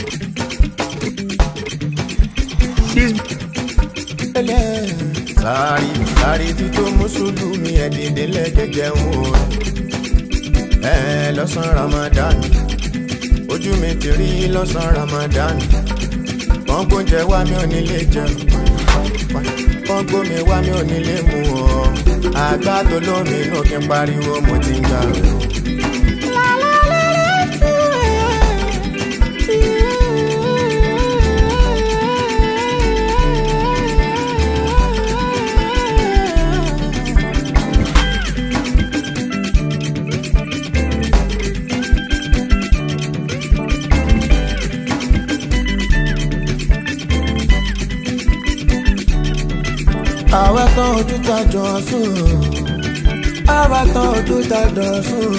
Sáré tí tó mùsùlùmí ẹ̀dìndé lẹ́gẹ̀gẹ̀ ń wò ẹ̀ lọ́sàn Ramadan ojú mi ti rí lọ́sàn Ramadan wọ́n gbóúnjẹ wá mi ò nílé jẹun wọ́n gbómi wá mi ò nílé mu ọ́ àgbà tó lómi inú kí n pariwo mo ti ń jà rẹ̀. Àwa tán ojú tajọ sùn, àwa tán ojú tajọ sùn.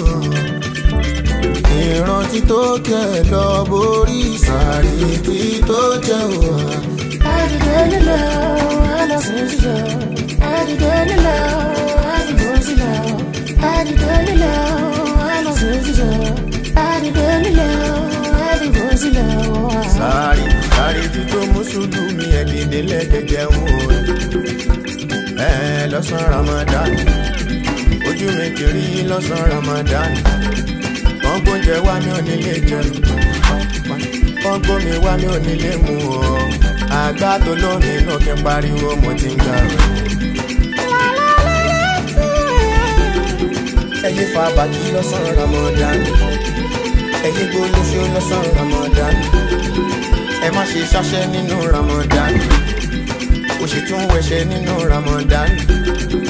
Ìrántí tó kẹ lọ borí sàárì tí tó jẹ wà. Àdìdé nílẹ̀ ẹlẹ́sìn sílẹ̀, àdìdé nílẹ̀ àdìgbò sílẹ̀, àdìdé nílẹ̀ ẹlẹ́sìn sílẹ̀, àdìdé nílẹ̀ àdìgbò sílẹ̀ wà. Sàárì tí tó mùsùlùmí ẹ̀dìdé lẹ́gẹ̀gẹ̀ ń wò lọ́sàn Ramadan ojú mi ti rí lọ́sàn Ramadan wọ́n gbóúnjẹ wá mi ò nílé jẹun wọ́n gbómi wá mi ò nílé mu ọ́ àgbà tó lómi inú kí n pariwo mo ti ń gbà rẹ̀. ẹyẹ fa bàtí lọ́sàn Ramadan ẹyẹ gbólóṣó lọ́sàn Ramadan ẹ má ṣe ṣáṣẹ́ nínú Ramadan ó sì tún wẹ̀ṣẹ̀ nínú Ramadan